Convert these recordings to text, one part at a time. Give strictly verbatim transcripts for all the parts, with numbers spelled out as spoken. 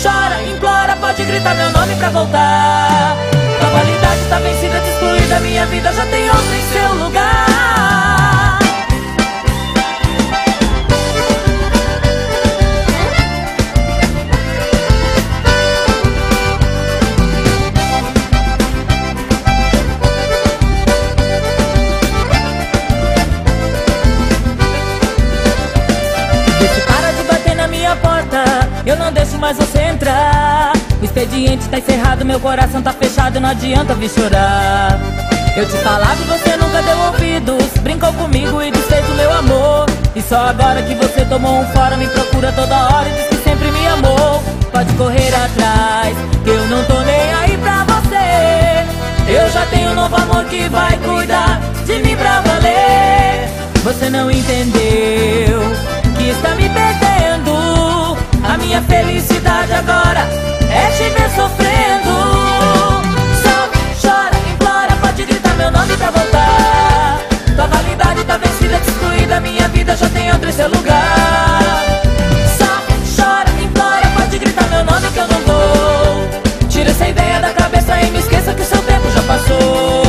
chora, implora, pode gritar meu nome pra voltar. A validade tá vencida, excluída, minha vida já tem outra em seu lugar. Eu não deixo mais você entrar. O expediente tá encerrado, meu coração tá fechado, não adianta vir chorar. Eu te falava e você nunca deu ouvidos, brincou comigo e desfez o meu amor. E só agora que você tomou um fora, me procura toda hora e diz que sempre me amou. Pode correr atrás, que eu não tô nem aí pra você. Eu já tenho um novo amor que vai cuidar de mim pra valer. Você não entendeu que está me perdendo. A minha felicidade agora é te ver sofrendo. Só chora, implora, pode gritar meu nome pra voltar. Tua validade tá vencida, excluída, minha vida já tem outro em seu lugar. Só chora, implora, pode gritar meu nome que eu não vou. Tira essa ideia da cabeça e me esqueça que seu tempo já passou.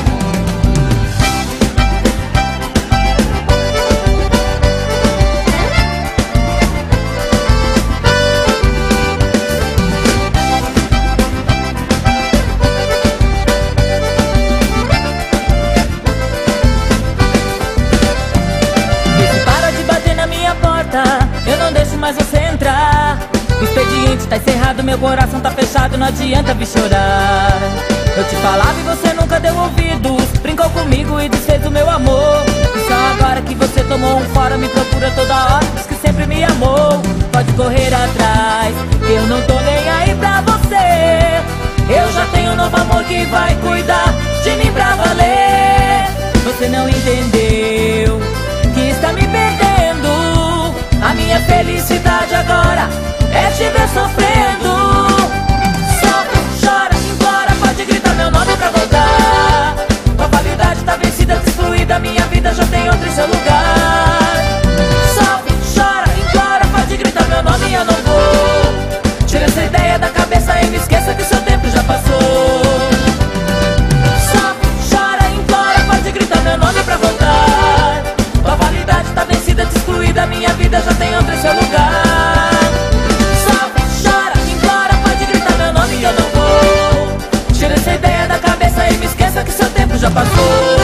Eu não deixo mais você entrar. O expediente tá encerrado, meu coração tá fechado, não adianta vir chorar. Eu te falava e você nunca deu ouvidos, brincou comigo e desfez o meu amor. E só agora que você tomou um fora, me procura toda hora, diz que sempre me amou. Pode correr atrás, eu não tô nem aí pra você. Eu já tenho um novo amor que vai cuidar de mim pra valer. Você não entendeu que está me perdendo. A minha felicidade agora é te ver sofrendo. Sofre, chora, implora, pode gritar meu nome pra voltar. Tua validade tá vencida, excluída, minha vida já tem outro em seu lugar. Sofre, chora, implora, pode gritar meu nome e eu não vou. Tira essa ideia da cabeça e me esqueça que seu tempo já passou. Sofre, chora, implora, pode gritar meu nome pra voltar. Tua validade tá vencida, excluída, minha vida já tem outro em seu lugar. Sofre, chora, implora, pode gritar meu nome que eu não vou. Tira essa ideia da cabeça e me esqueça que seu tempo já passou.